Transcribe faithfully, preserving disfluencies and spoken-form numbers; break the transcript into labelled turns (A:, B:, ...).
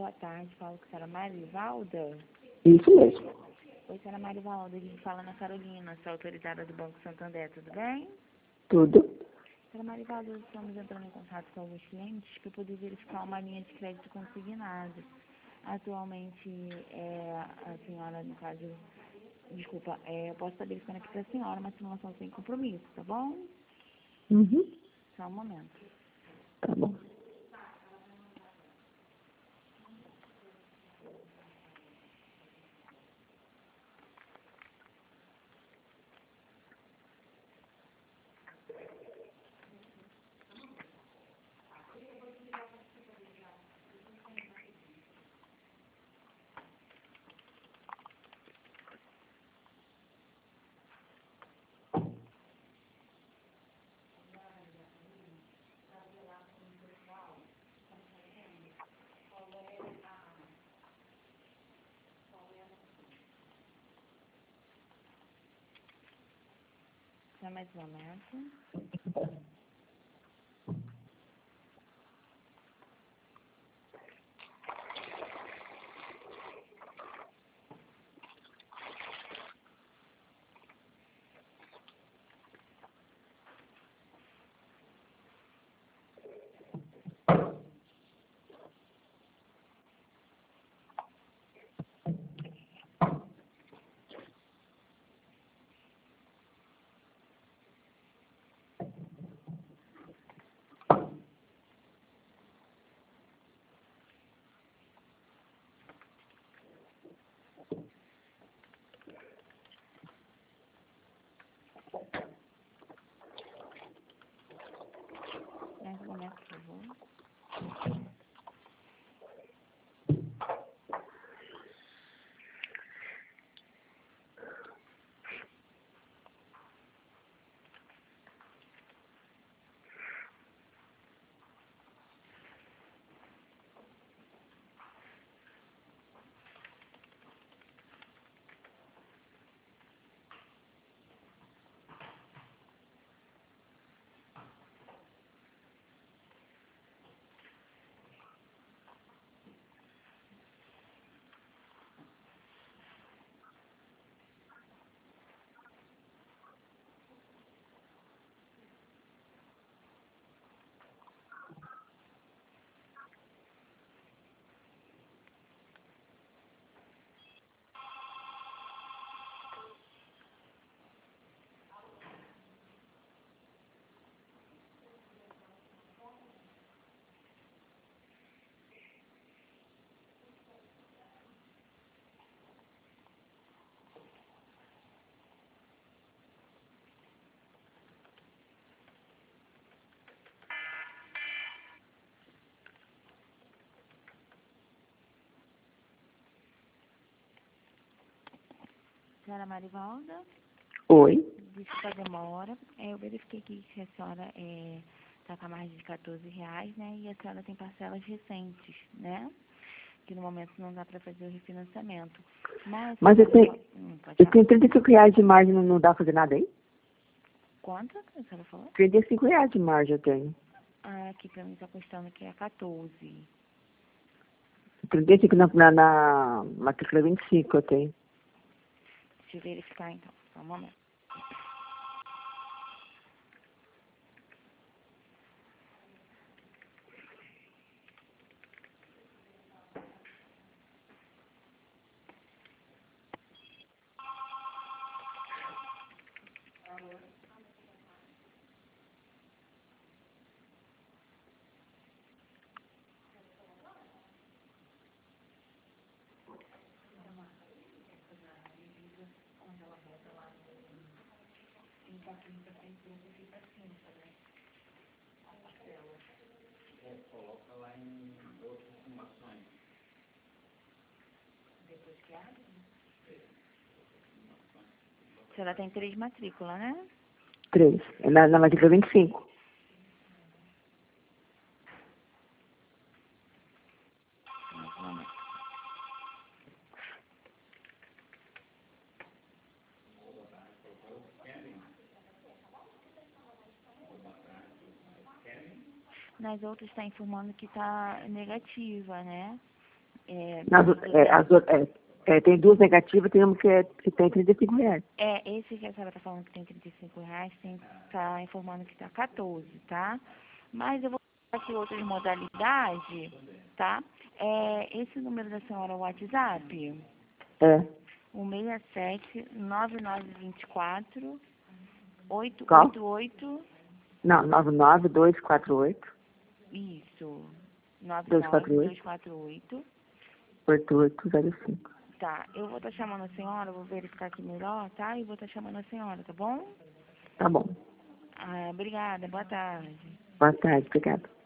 A: boa tarde, falo com a senhora Marivalda.
B: Isso mesmo.
A: Oi, senhora Marivalda, a gente fala na Carolina, sou autorizada do Banco Santander, tudo bem?
B: Tudo.
A: Senhora Marivalda, estamos entrando em contato com alguns clientes para poder verificar uma linha de crédito consignada. Atualmente, é, a senhora, no caso, desculpa, é, eu posso estar verificando aqui para a senhora uma simulação sem compromisso, tá bom?
B: Uhum.
A: Só um momento.
B: Tá bom.
A: Só mais um momento. Mais um momento, por favor. Senhora Marivalda,
B: Oi.
A: desculpa a demora. É, eu verifiquei aqui que a senhora está com a margem de quatorze reais, né? E a senhora tem parcelas recentes, né? Que no momento não dá para fazer o refinanciamento. Mas,
B: Mas eu tenho,
A: hum, pode
B: eu
A: falar.
B: tenho trinta e cinco reais de margem, não, não dá pra fazer nada aí?
A: Quanto a senhora falou?
B: trinta e cinco reais de margem eu tenho.
A: Ah, aqui para mim está custando que é quatorze.
B: trinta e cinco na, na, na matrícula vinte e cinco eu tenho.
A: Deixa eu verificar então, só um momento. A senhora tem três matrículas, né?
B: Três. É na, na matrícula vinte e cinco.
A: Mais um momento. Nas outras está informando que está negativa, né? É,
B: Nas, é, as, ou- é, é, tem duas negativas, tem uma que, é, que tem trinta e cinco reais.
A: é, esse que a senhora tá falando que tem trinta e cinco reais, tem, tá informando que tá quatorze, tá? Mas eu vou falar aqui outras modalidades, tá? É, esse número da senhora é o WhatsApp?
B: É.
A: O seis sete nove nove dois quatro oito
B: Qual?
A: oito oito.
B: Não, nove nove dois quatro oito,
A: Isso. nove
B: dois
A: nove
B: quatro oito,
A: dois quatro oito.
B: oito oito zero cinco.
A: Tá, eu vou estar chamando a senhora, vou verificar aqui melhor, tá? E vou estar chamando a senhora, tá bom?
B: Tá bom.
A: Ah, obrigada, boa tarde.
B: Boa tarde, obrigada.